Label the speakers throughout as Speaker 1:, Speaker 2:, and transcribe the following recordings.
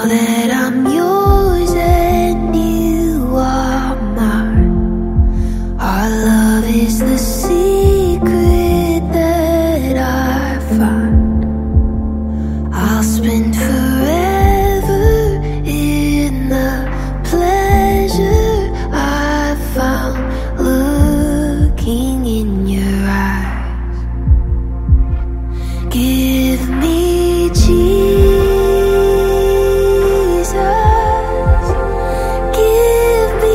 Speaker 1: that I'm yours and you are mine, our love is the secret that I find. I'll spend forever in the pleasure I found looking in your eyes. Give me Jesus, give me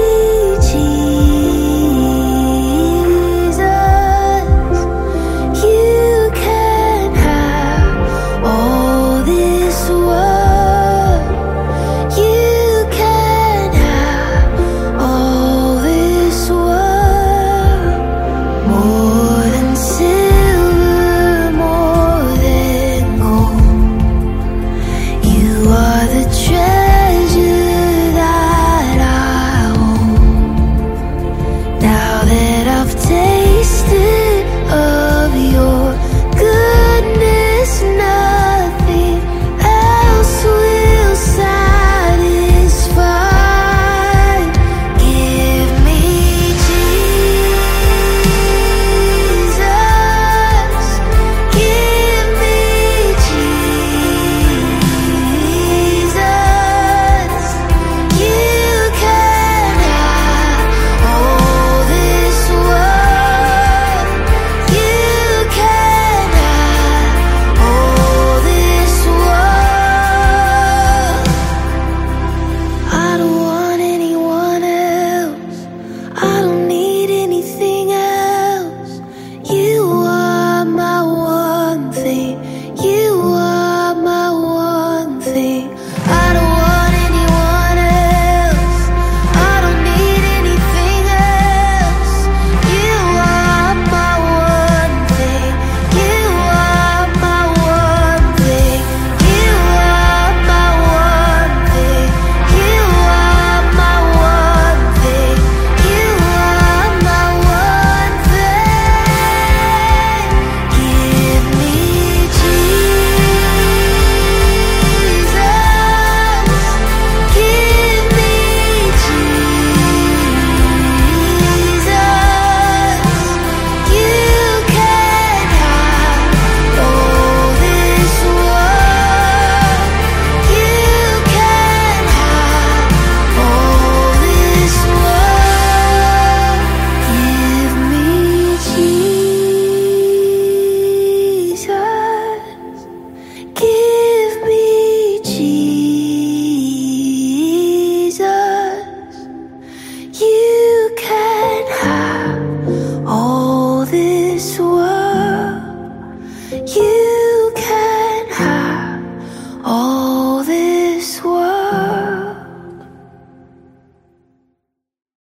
Speaker 1: Jesus. You can have all this world. You can have all this world. More than silver, more than gold. You are the treasure that I hold. Now that I've tasted of your goodness, nothing else will satisfy. Give me Jesus, give me Jesus. You can have all this world. You can have all this world. I don't want anyone else. I don't need anything else. You are my one thing. You